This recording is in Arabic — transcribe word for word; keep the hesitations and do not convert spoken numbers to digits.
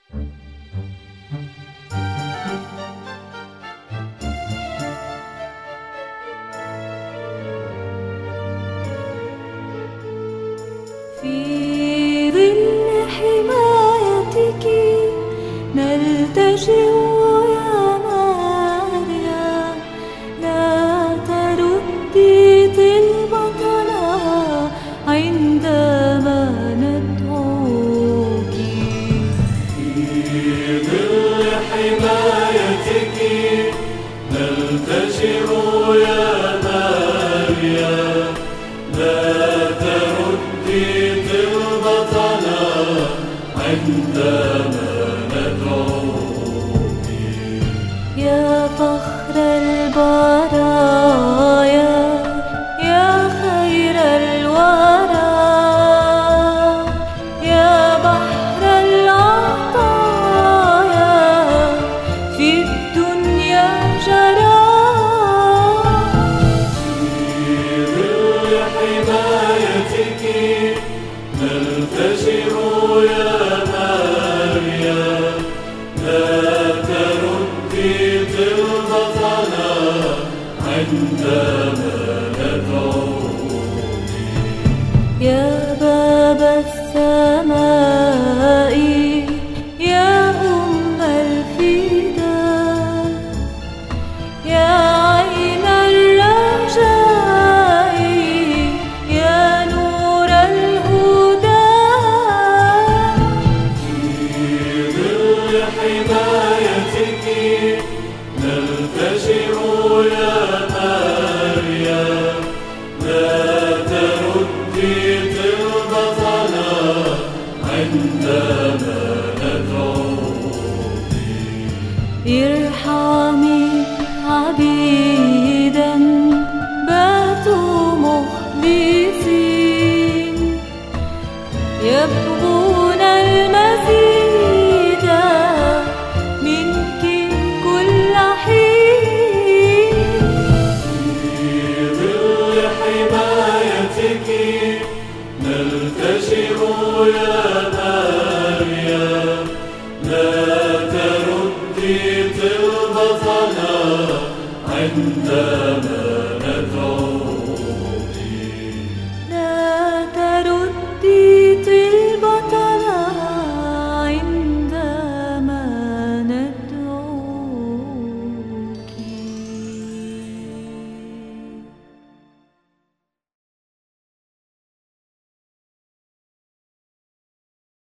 في ظل حمايتك نلتجئ يا ماريا، لا تردي طلبتنا عندما ندعوك. في ظل حمايتك نلتجئ يا ماريا، لا تردي طلبتنا عندما ندعوك. يا فخر البرايا، يا خير الورى، يا بحر العطايا في الدنيا جرى. في ظل حمايتك نلتجئ يا ماريا، لا تردي طلبتنا عندما ندعوك. يا باب السماء، يا أم الفداء، يا عين الرجاء، يا نور الهدى. في ظل حمايتك نلتجئ يا ماريا، لا تردي طلبتنا عندما ندعوك. ارحمي عبيدا باتوا مخلصين، يبغون المزيد منك كل حين. في ظل حمايتك نلتجئ يا ماريا، لا تردي طلبتنا عندما